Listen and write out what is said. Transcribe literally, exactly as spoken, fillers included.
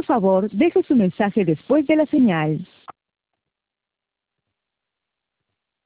Por favor, deje su mensaje después de la señal.